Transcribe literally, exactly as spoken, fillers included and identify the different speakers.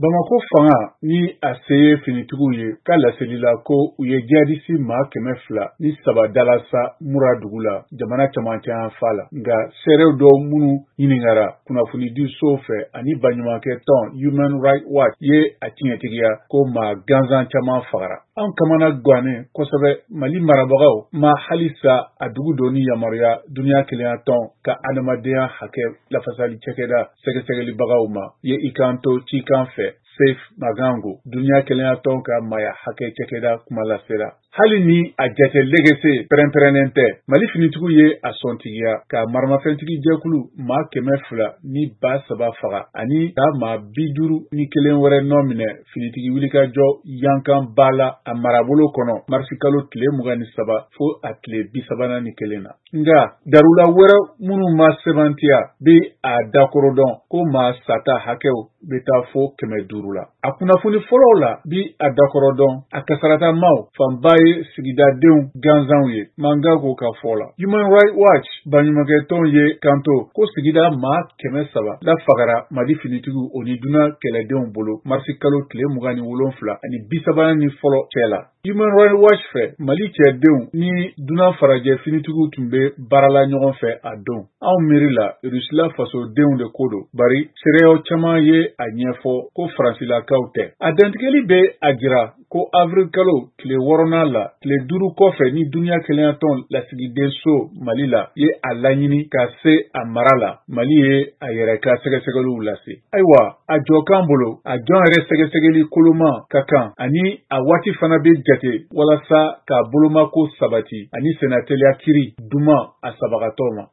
Speaker 1: Bamako fanga ni a se ye finitigiw ye k'a laseli la ko u ye jihadisi maa kɛmɛ fila ni saba dalasa mura dugu la jamana camancɛ fa la nka seerew dɔw minnu ɲiningara kunnafonidiw sow fɛ ani baɲumankɛ tɔn Human Rights Watch ye a tiɲɛtigiya ko maa gansan caman fagara. An kamana gannen kosɛbɛ Mali marabagaw ma halisa a dugu dɔ ni yamaruya duniya kelenya tɔn ka adamadenya hakɛ lafasali cɛkɛda sɛgɛsɛgɛlibagaw ma ye i kan to cikan fɛ Safe Magango duniya kelenya tɔn ka maya hakɛ cɛkɛda kuma lasera. Hali ni a jate legese pɛrɛn-pɛrɛnnen tɛ Mali finitigiw ye a sɔntigiya ka maramafɛntigi jɛkulu maa kɛmɛ fila ni ba saba faga ani ka maa bi duuru ni kelen wɛrɛ nɔ minɛ finitigi wulikajɔ yankan ba la a marabolo kɔnɔ marisi kalo tile mugan ni saba fo a tile bi sabanan ni kelen na. Nga darula wɛrɛ minnu ma sɛbɛntiya bi a dakɔrɔ dɔn ko maa sata hakɛw bɛ taa fo kɛmɛ duuru la. A kunnafoni fɔlɔw la bi a dakɔrɔ dɔn a kasarata maaw fanba ye sigidadenw gansanw ye Mangago ka fɔ la. Human Rights Watch baɲumankɛ tɔn ye kanto ko sigida maa kɛmɛ saba la fagara Mali finitigiw o ni dunan kɛlɛdenw bolo marisi kalo tile mugan ni wolonfila ani bi sabanan ni fɔlɔ cɛ la. Human Rights Watch fɛ Mali cɛdenw ni dunan farajɛ finitigiw tun bɛ baarala ɲɔgɔn fɛ a don. Anw miiri la Rusila fasodenw de ko don bari seereyaw caman ye a ɲɛfɔ ko Faransilakaw tɛ. A dantigɛli bɛ a jira ko avril kalo tile wɔɔrɔnan la tile duuru kɔfɛ ni duniya kelenya tɔn lasigiden so Mali la ye a laɲini ka se a mara la Mali ye a yɛrɛ ka sɛgɛsɛgɛliw lase. Ayiwa a jɔkan bolo a jɔn yɛrɛ sɛgɛsɛgɛli koloma ka kan ani a waati fana bɛ jate walasa k'a bolomako sabati ani senateliya kiri duman a sabagatɔ ma.